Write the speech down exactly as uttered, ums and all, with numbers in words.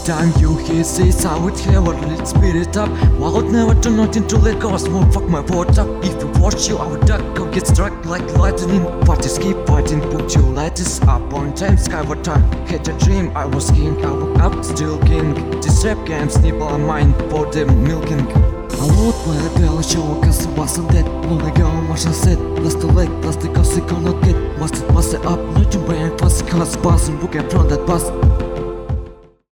time you hear this, I would have a little spirit up. Wild never turn not into let go, smoke fuck my boat up. If you watch you, I would duck, go get struck like lightning. Parties keep fighting, put your lighters up on time, skyward time. Had a dream, I was king, I woke up, still king. This rap game's nibble on mine for the milking. I wrote my girl show cause it wasn't dead. Wanna go Martian said, plus the leg, plus the cause it cannot get. Must it bust it up, not your brain, plus the cause buzzing, book and from that bus.